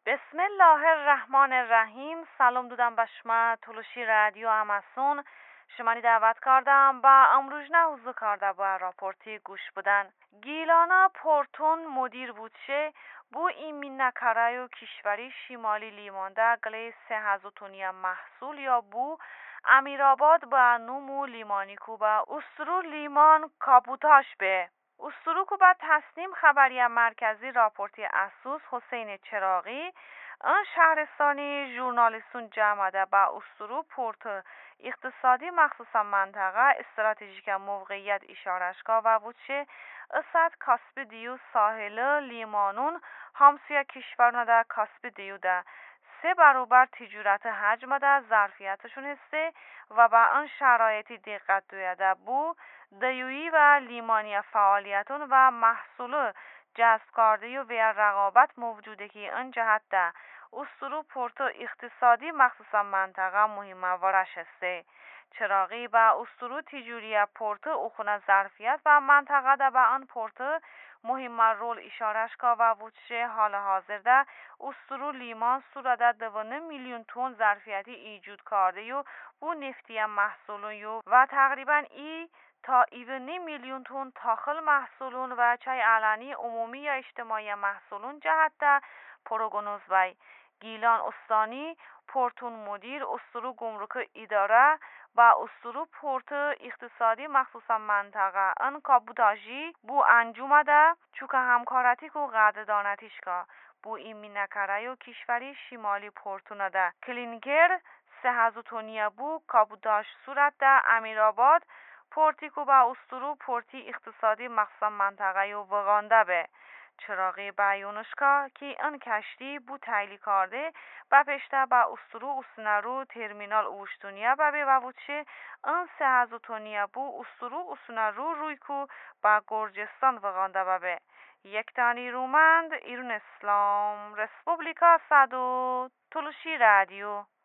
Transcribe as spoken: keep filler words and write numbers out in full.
بسم الله الرحمن الرحیم. سلام دودم به شما تلوشی رادیو اماسون. شمانی دعوت کردم با امروزنه حضور کرده با راپورتی گوش بدن. گیلانا پورتون مدیر بودشه بو این نکرای و کشوری شمالی لیمانده گلی سه هزوتونی محصول یا بو امیرآباد با نومو لیمانی کو با استرو لیمان کابوتاش به استرو کو با تصنیم خبری مرکزی راپورتی اسوس حسین چراغی ان شهرستانی ژورنالیستون جمعده با استرو پورت اقتصادی مخصوصا منطقه استراتژیک موقعیت اشارشگاه و بودشه اسد کاسب دیو ساحل لیمانون همسوی کشورنا ده کاسب دیو ده سه برابر تجارت حجم ده ظرفیتشون هسته و با آن شرایطی دقت دویده بو دیویی و لیمانی فعالیتون و محصول جذب کرده و به رقابت موجوده که این جهت ده استرو پورتو اقتصادی مخصوصا منطقه مهمه ورش هسته. چراغی با استرو تجوری پورتو اخونه ظرفیت و منطقه ده با آن پورتو مهم رول اشارشگاه و وچه حال حاضر ده استرو لیمان سوراده دوانه میلیون تن ظرفیتی ایجود کرده و بو نفتی محصولون و تقریبا ای تا ایونی میلیون تن تاخل محصولون و چای علنی عمومی یا اجتماعی محصولون جهت ده پروگنوز وی گیلان استانی پورتون مدیر استرو گمرک اداره با استرو پورت اقتصادی مخصوصا منطقه ان کابوداجی بو انجوم ده چوکه همکارتی کو قدردانتیش که بو این نکرای و کشوری شمالی پورتون ده کلینگر سه هزوتونیه بو کابوداج صورت ده امیرآباد پورتی کو با استرو پورتی اقتصادی مخصوصا منطقه و وغانده به چراغی بیانشکا که این کشتی بو تایلی کرده و پشته با استرو اسنرو ترمینال اوشتونیه و به ووچه این سه هزوتونیه بو استرو اسنرو روی کو با گرجستان وغانده و به یک تانی رومند ایرون اسلام رسپوبلیکا صدو تلوشی رادیو.